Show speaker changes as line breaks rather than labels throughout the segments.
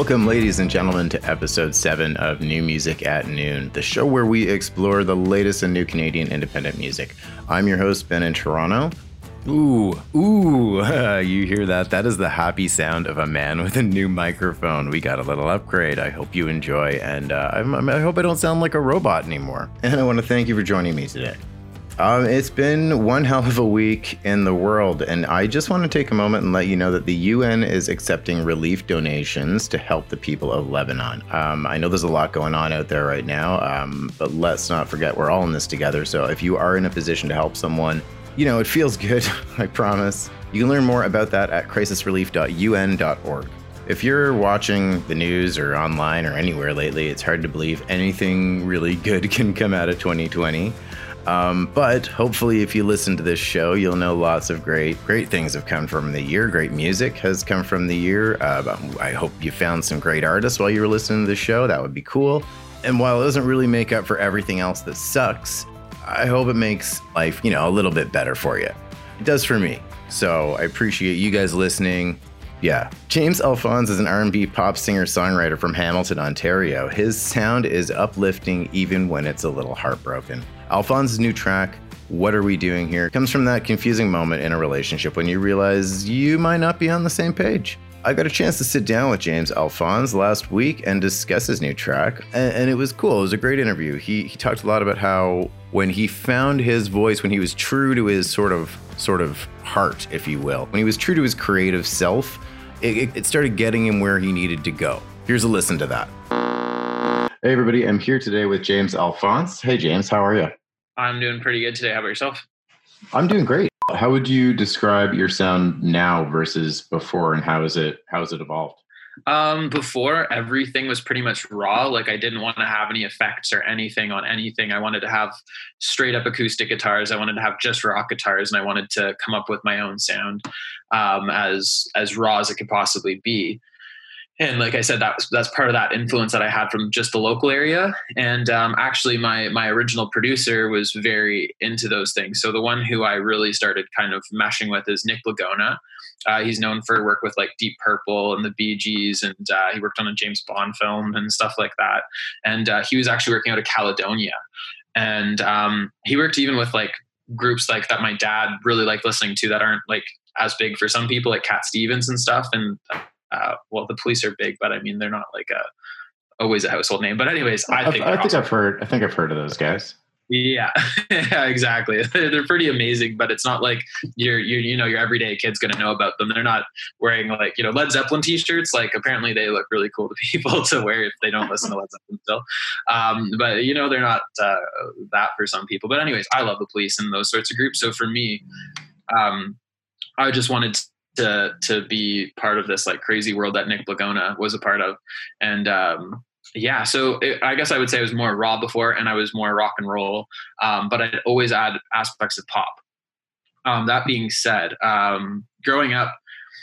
Welcome, ladies and gentlemen, to episode 7 of New Music at Noon, the show where we explore the latest in new Canadian independent music. I'm your host, Ben in Toronto. Ooh, you hear that? That is the happy sound of a man with a new microphone. We got a little upgrade. I hope you enjoy, and I hope I don't sound like a robot anymore. And I want to thank you for joining me today. It's been one hell of a week in the world, and I just want to take a moment and let you know that the UN is accepting relief donations to help the people of Lebanon. I know there's a lot going on out there right now, but let's not forget we're all in this together. So if you are in a position to help someone, you know, it feels good, I promise. You can learn more about that at crisisrelief.un.org. If you're watching the news or online or anywhere lately, it's hard to believe anything really good can come out of 2020. But hopefully if you listen to this show, you'll know lots of great things have come from the year. Great music has come from the year. I hope you found some great artists while you were listening to the show. That would be cool. And while it doesn't really make up for everything else that sucks, I hope it makes life, a little bit better for you. It does for me. So I appreciate you guys listening. Yeah. James Alphonse is an R&B pop singer-songwriter from Hamilton, Ontario. His sound is uplifting even when it's a little heartbroken. Alphonse's new track, What Are We Doing Here, comes from that confusing moment in a relationship when you realize you might not be on the same page. I got a chance to sit down with James Alphonse last week and discuss his new track, and it was cool. It was a great interview. He talked a lot about how when he found his voice, when he was true to his sort of heart, if you will, when he was true to his creative self, it started getting him where he needed to go. Here's a listen to that. Hey everybody, I'm here today with James Alphonse. Hey James, how are you?
I'm doing pretty good today. How about yourself?
I'm doing great. How would you describe your sound now versus before, and how has it evolved?
Before, everything was pretty much raw. Like, I didn't want to have any effects or anything on anything. I wanted to have straight up acoustic guitars. I wanted to have just rock guitars, and I wanted to come up with my own sound, as raw as it could possibly be. And like I said, that's part of that influence that I had from just the local area. And actually, my original producer was very into those things. So the one who I really started kind of meshing with is Nick Lagona. He's known for work with like Deep Purple and the Bee Gees, and he worked on a James Bond film and stuff like that. And he was actually working out of Caledonia. And he worked even with like groups like that my dad really liked listening to that aren't like as big for some people, like Cat Stevens and stuff. And well, the Police are big, but I mean, they're not like always a household name. But anyways, I think I've heard of those guys. Yeah, yeah, exactly. They're pretty amazing, but it's not like your everyday kid's going to know about them. They're not wearing like, Led Zeppelin t-shirts. Like, apparently they look really cool to people to wear if they don't listen to Led Zeppelin still. But they're not that for some people. But anyways, I love the Police and those sorts of groups. So for me, I just wanted to be part of this like crazy world that Nick Lagona was a part of. And so I guess I would say I was more raw before, and I was more rock and roll, but I'd always add aspects of pop. That being said, growing up,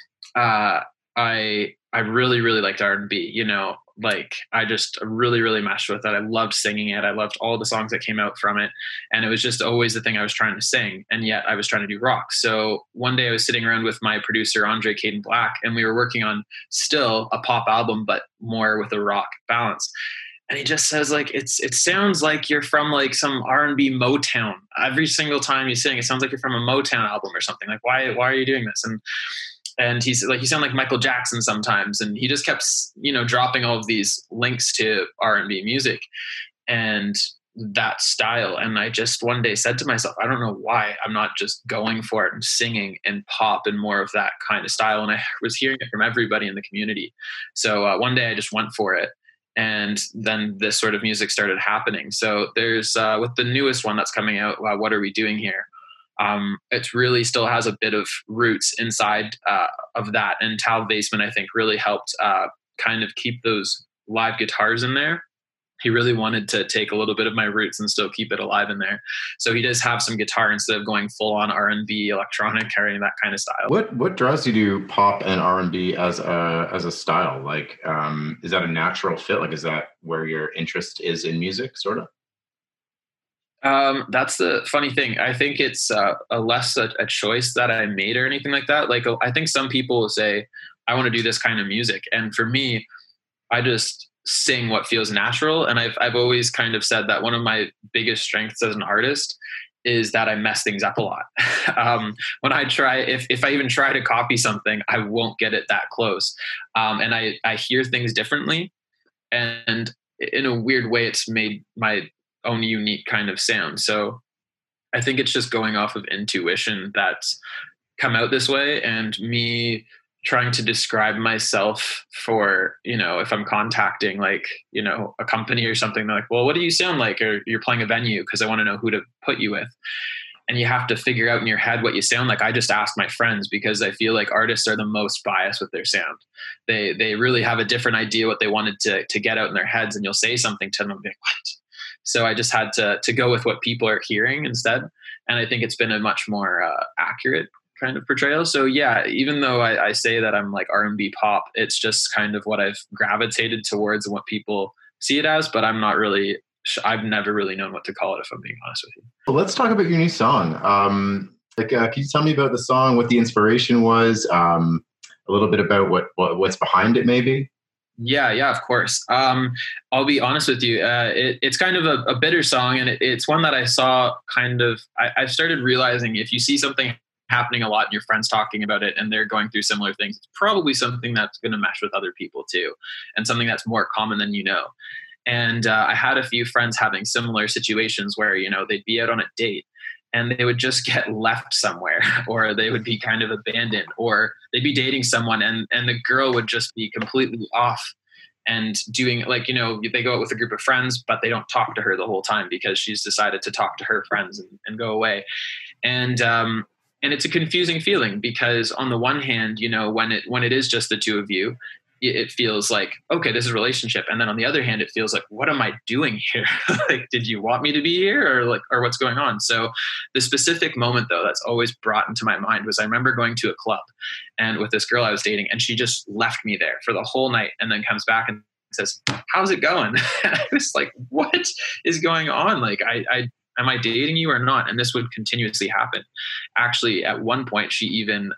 I really, really liked R&B, like I just really, really meshed with it. I loved singing it. I loved all the songs that came out from it. And it was just always the thing I was trying to sing. And yet I was trying to do rock. So one day I was sitting around with my producer, Andre Caden Black, and we were working on still a pop album, but more with a rock balance. And he just says, like, it sounds like you're from like some R&B Motown. Every single time you sing, it sounds like you're from a Motown album or something. Like, why are you doing this? And he's like, you sound like Michael Jackson sometimes. And he just kept, dropping all of these links to R&B music and that style. And I just one day said to myself, I don't know why I'm not just going for it and singing and pop and more of that kind of style. And I was hearing it from everybody in the community. So one day I just went for it. And then this sort of music started happening. So there's with the newest one that's coming out, What Are We Doing Here? It really still has a bit of roots inside of that. And Tal Vaseman, I think, really helped kind of keep those live guitars in there. He really wanted to take a little bit of my roots and still keep it alive in there. So he does have some guitar instead of going full on R&B, electronic, or that kind of style.
What draws you to pop and R&B as a style? Like, is that a natural fit? Like, is that where your interest is in music, sort of?
That's the funny thing. I think it's a less a choice that I made or anything like that. Like, I think some people will say, I want to do this kind of music. And for me, I just sing what feels natural. And I've always kind of said that one of my biggest strengths as an artist is that I mess things up a lot. When I try, if I even try to copy something, I won't get it that close. And I hear things differently. And in a weird way, it's made my own unique kind of sound. So I think it's just going off of intuition that's come out this way, and me trying to describe myself for, if I'm contacting like, a company or something, they're like, well, what do you sound like? Or you're playing a venue because I want to know who to put you with. And you have to figure out in your head what you sound like. I just ask my friends because I feel like artists are the most biased with their sound. They really have a different idea what they wanted to get out in their heads, and you'll say something to them and be like, what? So I just had to go with what people are hearing instead. And I think it's been a much more accurate kind of portrayal. So yeah, even though I say that I'm like R&B pop, it's just kind of what I've gravitated towards and what people see it as, but I've never really known what to call it, if I'm being honest with you.
Well, let's talk about your new song. Can you tell me about the song, what the inspiration was, a little bit about what's behind it maybe?
Yeah, of course. I'll be honest with you. It's kind of a bitter song, and it's one that I saw kind of, I've started realizing if you see something happening a lot and your friends talking about it and they're going through similar things, it's probably something that's going to mesh with other people too, and something that's more common than you know. And I had a few friends having similar situations where, they'd be out on a date and they would just get left somewhere, or they would be kind of abandoned, or they'd be dating someone and the girl would just be completely off and doing like, they go out with a group of friends, but they don't talk to her the whole time because she's decided to talk to her friends and go away. And it's a confusing feeling because on the one hand, when it is just the two of you, it feels like, okay, this is a relationship. And then on the other hand, it feels like, what am I doing here? Like, did you want me to be here or what's going on? So the specific moment though, that's always brought into my mind was I remember going to a club and with this girl I was dating, and she just left me there for the whole night and then comes back and says, how's it going? And I was like, what is going on? Like, am I dating you or not? And this would continuously happen. Actually, at one point, she even,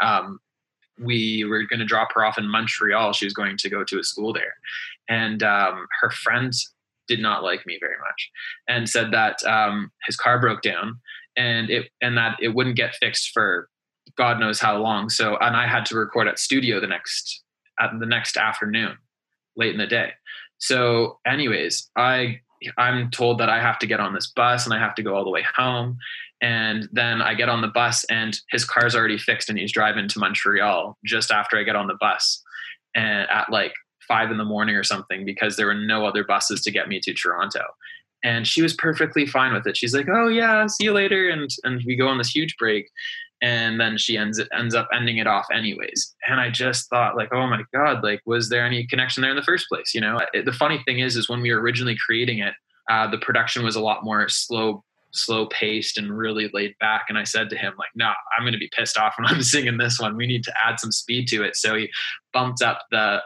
we were going to drop her off in Montreal. She was going to go to a school there. And her friends did not like me very much and said that his car broke down and that it wouldn't get fixed for God knows how long. So, and I had to record at studio the next afternoon, late in the day. So anyways, I'm told that I have to get on this bus and I have to go all the way home. And then I get on the bus and his car's already fixed and he's driving to Montreal just after I get on the bus, and at like 5 a.m. or something, because there were no other buses to get me to Toronto. And she was perfectly fine with it. She's like, oh yeah, see you later. And we go on this huge break. And then she ends up ending it off anyways. And I just thought like, oh my God, like, was there any connection there in the first place? The funny thing is when we were originally creating it, the production was a lot more slow paced and really laid back. And I said to him like, no, I'm going to be pissed off when I'm singing this one. We need to add some speed to it. So he bumped up the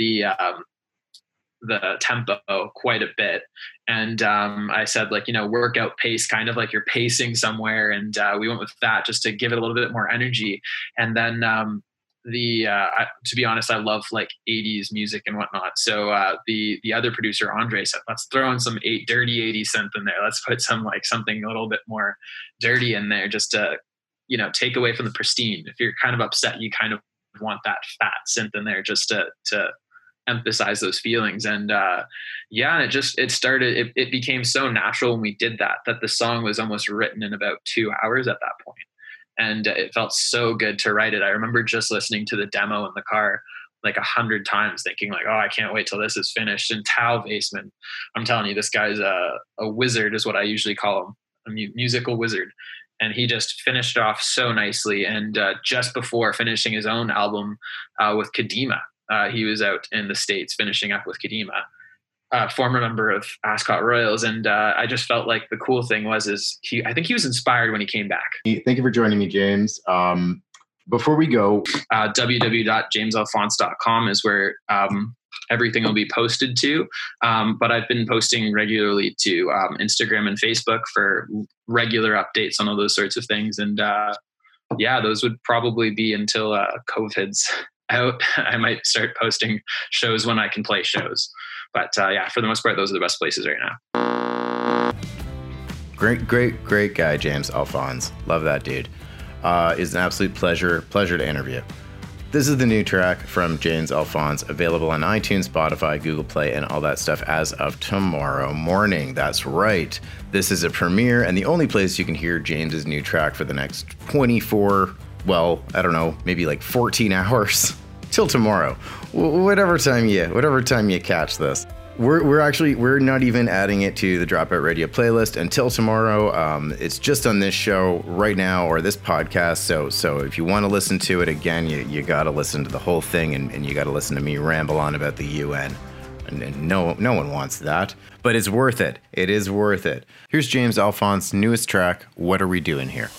tempo quite a bit. And I said like, workout pace, kind of like you're pacing somewhere. And we went with that just to give it a little bit more energy. And then to be honest, I love like 80s music and whatnot. So the other producer, Andre, said, let's throw in some dirty 80s synth in there. Let's put some like something a little bit more dirty in there just to, take away from the pristine. If you're kind of upset, you kind of want that fat synth in there just to emphasize those feelings. And it became so natural when we did that the song was almost written in about 2 hours at that point. And it felt so good to write it. I remember just listening to the demo in the car like 100 times thinking like, oh, I can't wait till this is finished. And Tal Vaseman, I'm telling you, this guy's a wizard is what I usually call him, a musical wizard. And he just finished it off so nicely. And just before finishing his own album with Kadima, he was out in the States finishing up with Kadima, former member of Ascot Royals. And I just felt like the cool thing I think he was inspired when he came back.
Thank you for joining me, James. Before we go,
www.jamesalphonse.com is where everything will be posted to. But I've been posting regularly to Instagram and Facebook for regular updates on all those sorts of things. And those would probably be until COVID's I might start posting shows when I can play shows. But yeah, for the most part, those are the best places right now.
Great guy, James Alphonse. Love that dude. It's an absolute pleasure to interview. This is the new track from James Alphonse, available on iTunes, Spotify, Google Play, and all that stuff as of tomorrow morning. That's right. This is a premiere and the only place you can hear James's new track for the next 24, well, I don't know, maybe like 14 hours till tomorrow. Whatever time you catch this. We're not even adding it to the Dropout Radio playlist until tomorrow. It's just on this show right now, or this podcast. So if you want to listen to it again, you got to listen to the whole thing, and you got to listen to me ramble on about the UN. And no one wants that, but it's worth it. It is worth it. Here's James Alphonse's newest track, What Are We Doing Here?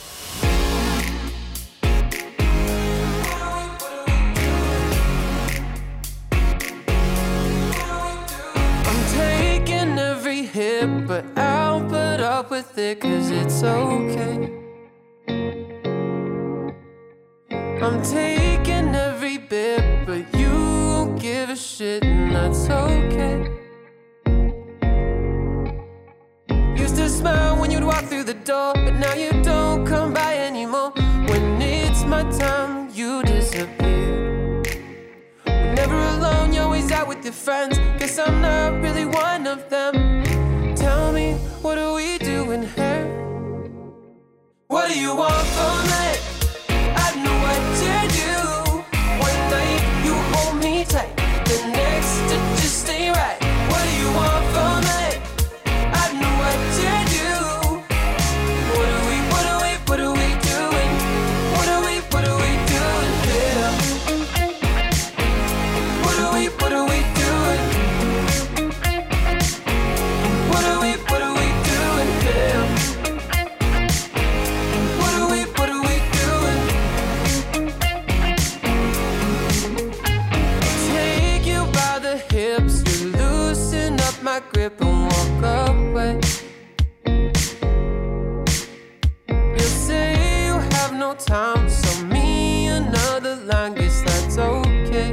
But I'll put up with it 'cause it's okay. I'm taking every bit, but you won't give a shit, and that's okay. Used to smile when you'd walk through the door, but now you don't come by anymore. When it's my time, you disappear. We're never alone, you're always out with your friends. Guess I'm not really one of them. Tell me, what are we doing here? What do you want from me? I know what to do. One night you hold me tight, the next it just ain't right. What do you want from me? I know what to do. What are we doing? What are we doing here? What are we doing? Grip and walk away. You say you have no time, so me another line, guess that's okay.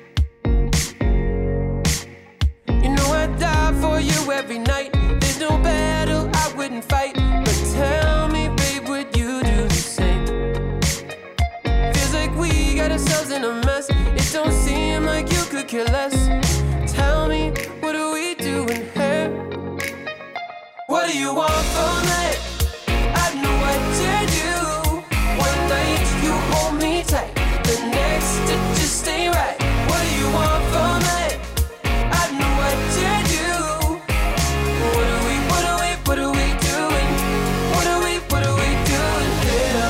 You know I die for you every night. There's no battle I wouldn't fight. But tell me, babe, would you do the same? Feels like we got ourselves in a mess. It don't seem like you could care less. Tell me, what are we doing here? What do you want from me? I know what to do. One night you hold me tight, the next it just ain't right. What do you want from me? I know what to do. What are we doing? What are we doing here?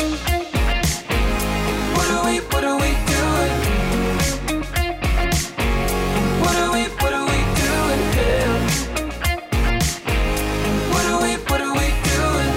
What are we doing? What are we doing here? What are we doing?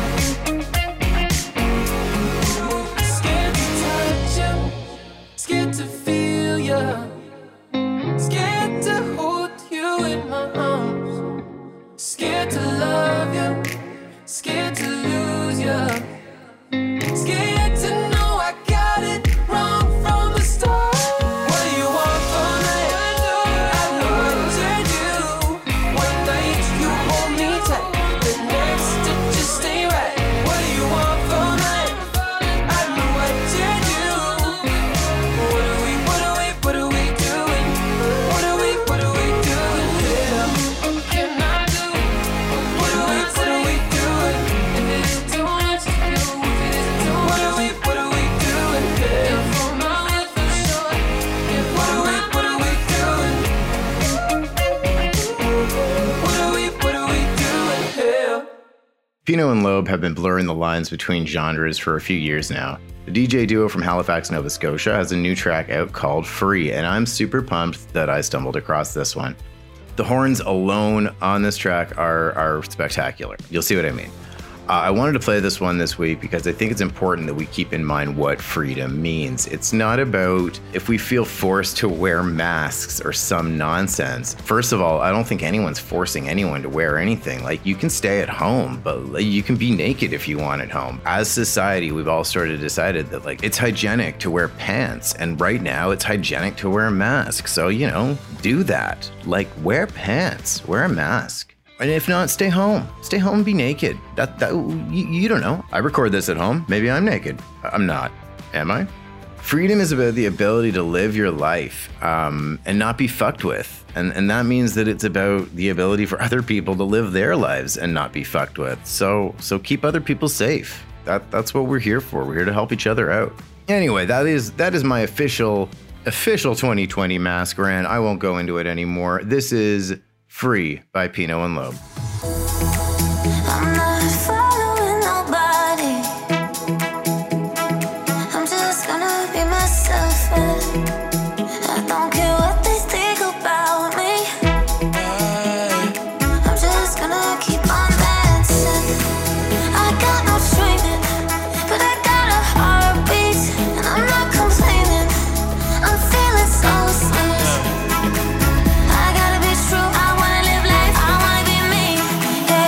Scared to touch you, scared to feel you, scared to hold you in my arms, scared to love you, scared to lose you, scared to know I got it wrong from the start. What do you want from me? I know what to do. One night you hold me tight, the next it just ain't right. What do you want from me? I know what to do. What are we doing? What are we doing here? Can I do? What are we doing? If it's too much to do, if it isn't too much, what are we doing here? If I'm not with for sure, what are we doing? What are we doing here?
Pino and Loeb have been blurring the lines between genres for a few years now. The DJ duo from Halifax, Nova Scotia has a new track out called Free, and I'm super pumped that I stumbled across this one. The horns alone on this track are spectacular. You'll see what I mean. I wanted to play this one this week because I think it's important that we keep in mind what freedom means. It's not about if we feel forced to wear masks or some nonsense. First of all, I don't think anyone's forcing anyone to wear anything. Like, you can stay at home, but you can be naked if you want at home. As society, we've all sort of decided that, like, it's hygienic to wear pants, and right now it's hygienic to wear a mask. So, you know, do that. Like, wear pants, wear a mask. And if not, stay home. Stay home and be naked. You don't know. I record this at home. Maybe I'm naked. I'm not. Am I? Freedom is about the ability to live your life and not be fucked with. And that means that it's about the ability for other people to live their lives and not be fucked with. So keep other people safe. That's what we're here for. We're here to help each other out. Anyway, that is my official 2020 mask rant. I won't go into it anymore. This is Free by Pino and Loeb.
I'm not following nobody. I'm just gonna be myself. I don't care what they think about me. I'm just gonna keep on dancing. I got no training, but I got a heartbeat, and I'm not complaining. I'm feeling so safe. I gotta be true. I wanna live life. I wanna be me. Yeah.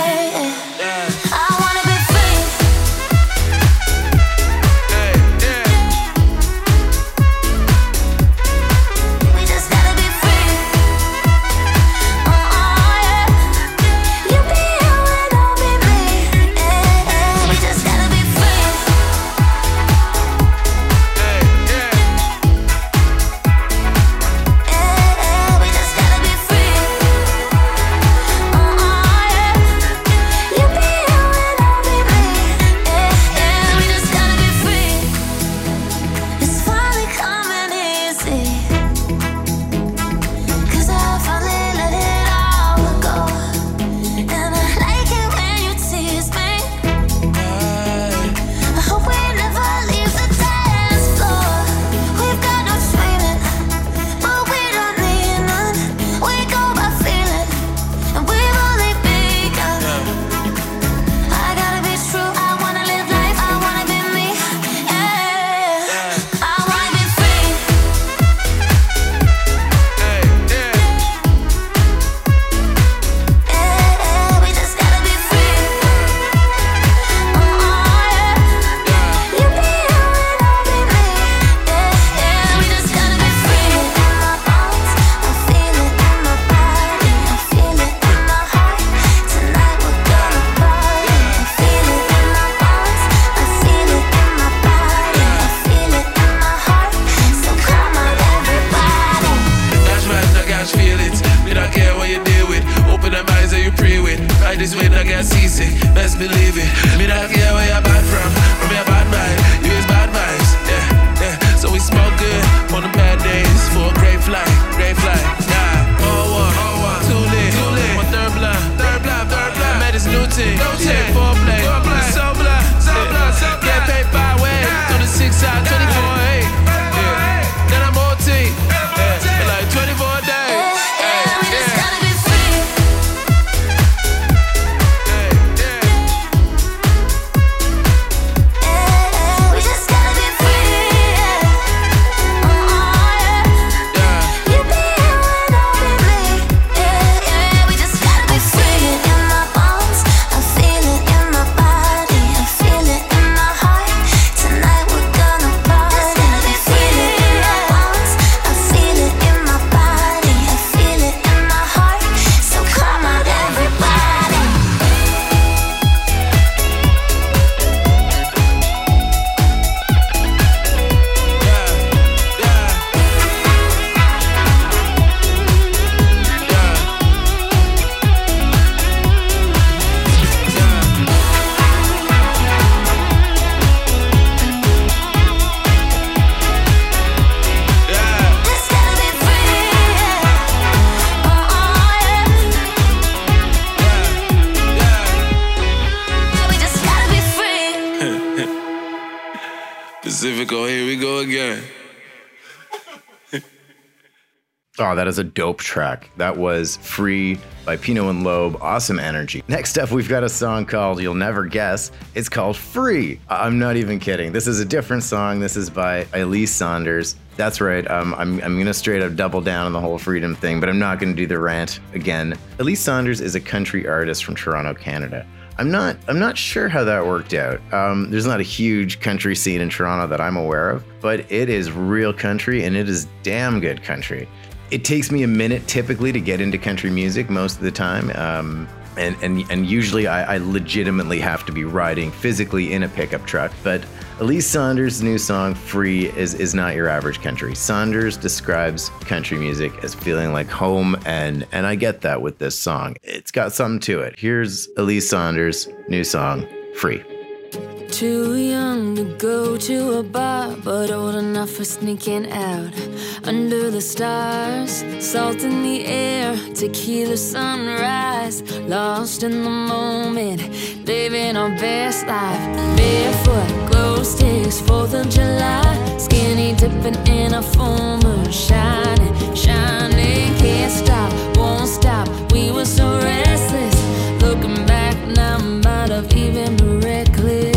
Oh, that is a dope track. That was Free by Pino and Loeb. Awesome energy. Next up, we've got a song called You'll Never Guess. It's called Free. I'm not even kidding. This is a different song. This is by Elise Saunders. That's right. I'm going to straight up double down on the whole freedom thing, but I'm not going to do the rant again. Elise Saunders is a country artist from Toronto, Canada. I'm not sure how that worked out. There's not a huge country scene in Toronto that I'm aware of, but it is real country and it is damn good country. It takes me a minute typically to get into country music most of the time. And usually I legitimately have to be riding physically in a pickup truck. But Elise Saunders' new song, Free, is not your average country. Saunders describes country music as feeling like home, and I get that with this song. It's got something to it. Here's Elise Saunders' new song, Free.
Too young to go to a bar, but old enough for sneaking out. Under the stars, salt in the air, tequila sunrise. Lost in the moment, living our best life. Barefoot, glow sticks, 4th of July. Skinny dipping in a full moon, shining, shining. Can't stop, won't stop, we were so restless. Looking back now, might have even been reckless.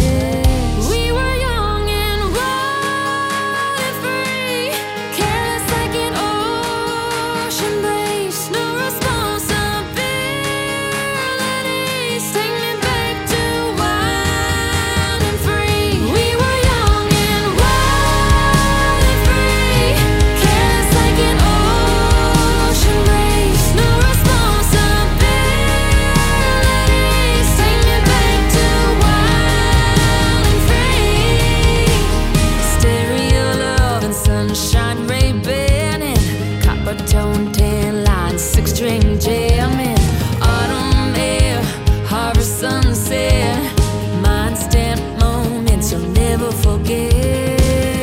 Tone 10 line, 6-string jamming. Autumn air, harvest sunset. Mind stamp moments you'll never forget.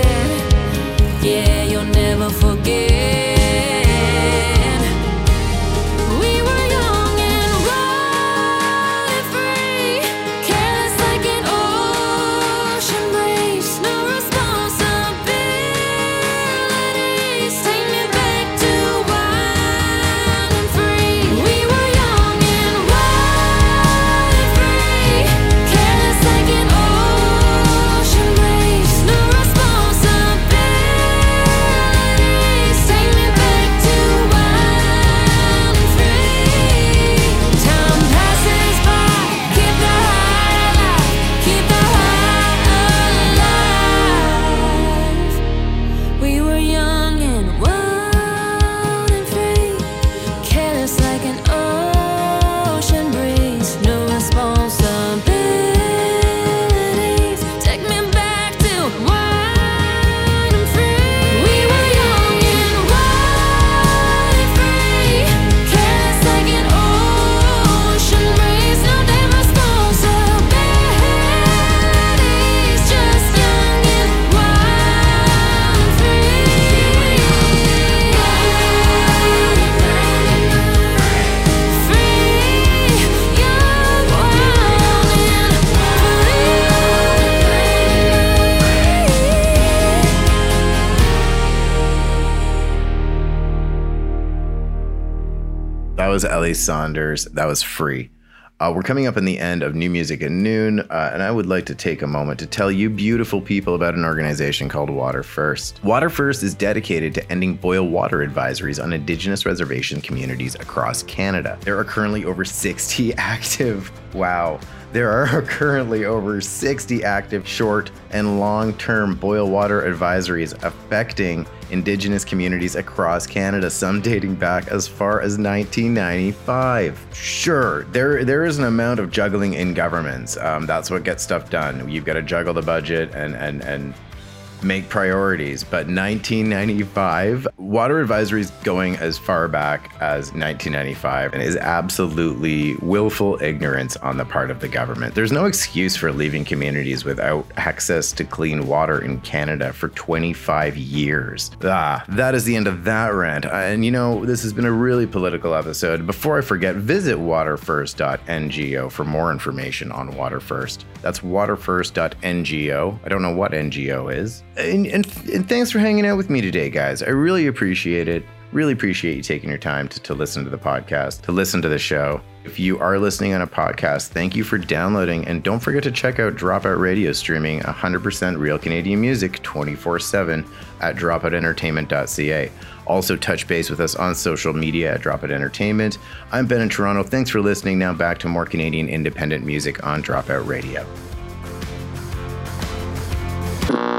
Yeah, you'll never forget. We were young and wild and free, careless like an ocean breeze. No responsibilities. Take me back to
That was Elise Saunders. That was Free. We're coming up in the end of New Music at Noon, and I would like to take a moment to tell you beautiful people about an organization called Water First. Water First is dedicated to ending boil water advisories on Indigenous reservation communities across Canada. There are currently over 60 active, there are currently over 60 active short and long-term boil water advisories affecting Indigenous communities across Canada, some dating back as far as 1995. Sure, there is an amount of juggling in governments. That's what gets stuff done. You've got to juggle the budget and make priorities. But 1995, water advisories going as far back as 1995 and is absolutely willful ignorance on the part of the government. There's no excuse for leaving communities without access to clean water in Canada for 25 years. That is the end of that rant. And you know, this has been a really political episode. Before I forget, visit waterfirst.ngo for more information on Water First. That's waterfirst.ngo. I don't know what NGO is. And thanks for hanging out with me today, guys. I really appreciate it. Really appreciate you taking your time to listen to the podcast, to listen to the show. If you are listening on a podcast, thank you for downloading, and don't forget to check out Dropout Radio, streaming 100% real Canadian music 24/7 at dropoutentertainment.ca. Also touch base with us on social media at Dropout Entertainment. I'm Ben in Toronto. Thanks for listening. Now back to more Canadian independent music on Dropout Radio.